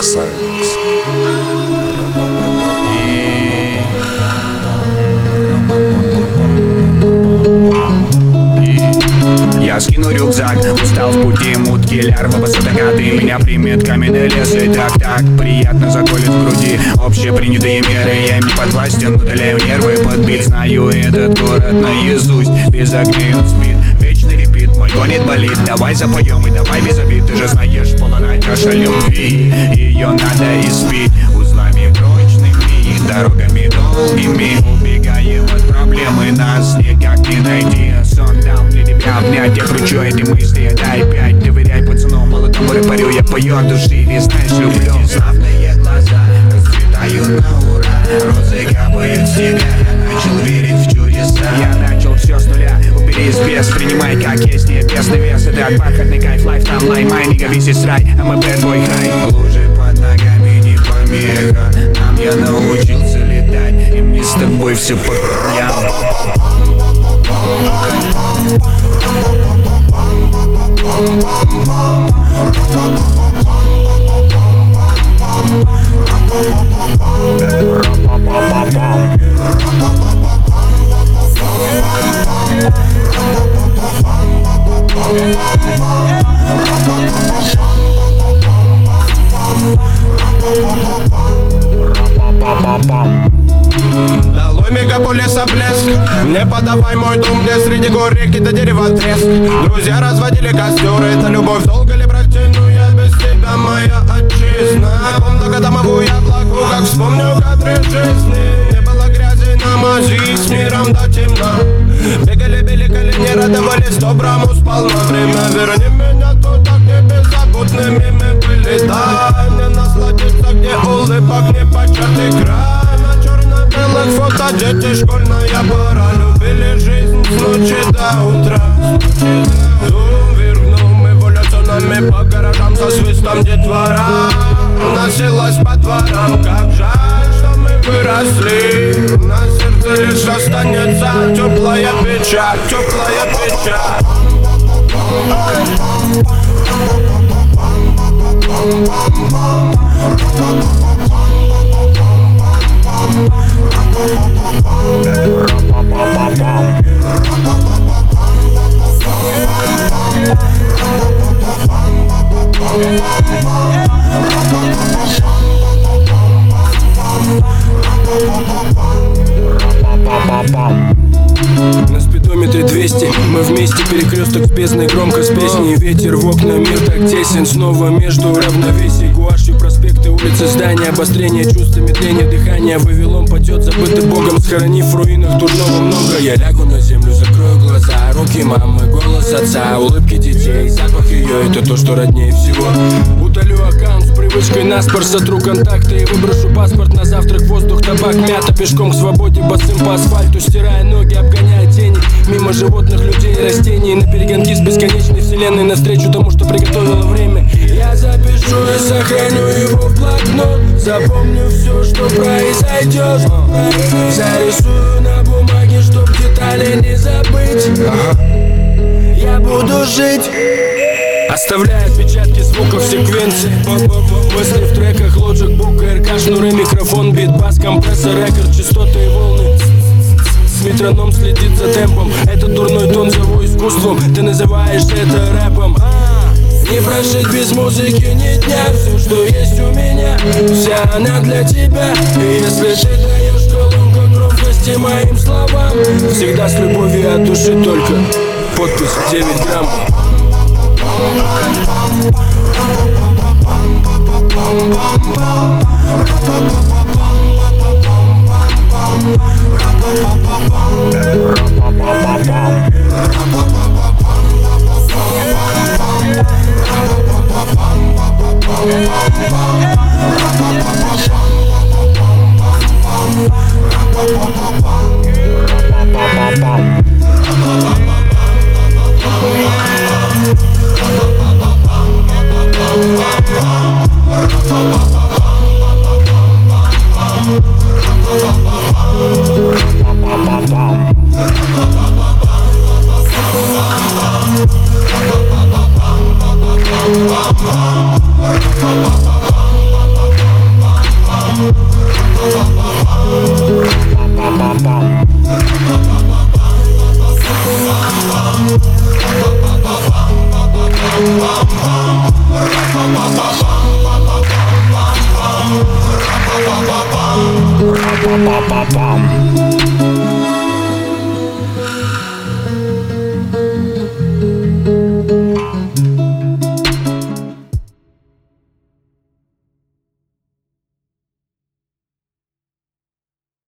Silence. Я скину рюкзак, устал в пути, мутки, лярва, высотокаты. Меня примет каменный лес, и так приятно заколет в груди. Общепринятые меры, я им не подвластен, удаляю нервы, подбит. Знаю этот город наизусть, без огней он спит. Вечный репит, мой гонит болит. Давай запоем и давай без обид. Ты же знаешь, полная чаша любви, ее надо испить узлами прочными, дорогами долгими. Убегаем от проблемы, нас никак не найти. Сон дал мне тебя обнять, я кручу эти мысли. Дай 5, доверяй пацану, молодому рэпарю. Я пою от души, и знаешь, люблю. Славные глаза расцветают на ура, розы капают с тебя. Я начал верить в чудеса, я начал все с нуля. Убери из без, принимай как есть, небесный вес. Это бархатный кайф, лайф, там лайм, не весь из рай. I'm a bad boy high. Лужи под ногами не помеха, нам я научился летать, и мне с тобой все по краям. Долой мегаполиса блеск, не подавай мой дом, где среди гор реки до дерева треск. Друзья разводили костер, это любовь, долго ли протяну я без тебя, моя отчизна. Помню, когда могу я плаку, как вспомню кадры жизни. Не было грязи на мази, с миром до темна. Бегали, били колени, радовались доброму сполна. Время верни меня туда, где беззаботными мы были. Дай мне насладиться, где улыбок не початый край. Белых фото, дети, школьная пора. Любили жизнь с ночи до утра. Зум вернул, мы эволюционами по гаражам со свистом детвора. Носилась по дворам, как жаль, что мы выросли. На сердце лишь останется теплая печаль, теплая печаль. На спидометре 200, мы вместе, перекресток с бездной, громко с песней. Ветер в окна, мир так тесен, снова между равновесий. Гуашью проспекты, улицы, здания, обострение чувства, медление дыхания. Вавилон падет, забытый Богом, схоронив в руинах дурного много. Я лягу на землю, закрою глаза, руки мамы, голос отца, улыбки детей, запах ее, это то, что роднее всего. Удалю аккаунт с привычкой наспор, сотру контакты и выброшу паспорт на завтрак. Воздух, табак, мята, пешком к свободе, босым по асфальту, стирая ноги, обгоняя тени. Мимо животных, людей, растений, на перегонки с бесконечной вселенной, навстречу тому, что приготовило время. Я запишу и сохраню его в блокнот, запомню все, что произойдет. Зарисую на бумаге, чтоб детали не забыть. Я буду жить, оставляя отпечатки звуков секвенции. Мысли в треках, Logic, Book, РК, шнуры, микрофон, бит, бас, компрессор, рекорд, частоты и волны. Метроном следит за темпом, этот дурной тон зову искусством. Ты называешь это рэпом. Не прожить без музыки ни дня. Все, что есть у меня, вся она для тебя. И если ты даешь колонку громкости моим словам, всегда с любовью от души только. Подпись 9 грамм. Па-па-па-пам.